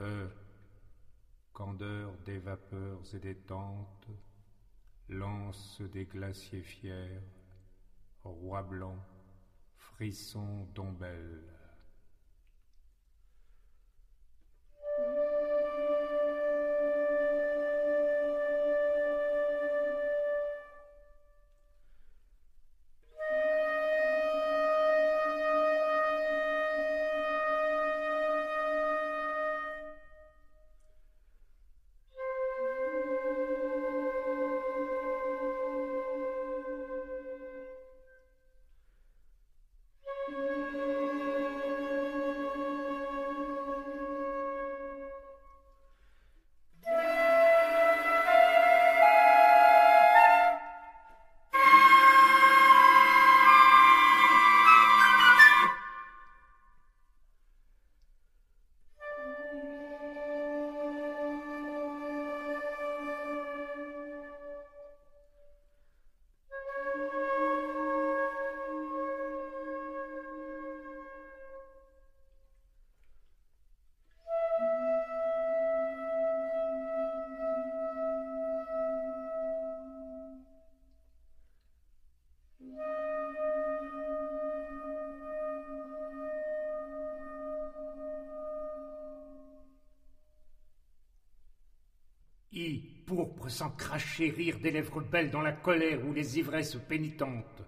Candeur des vapeurs et des tentes, lance des glaciers fiers, roi blanc, frisson d'ombelle. Pourpre sans cracher, rire des lèvres belles dans la colère ou les ivresses pénitentes.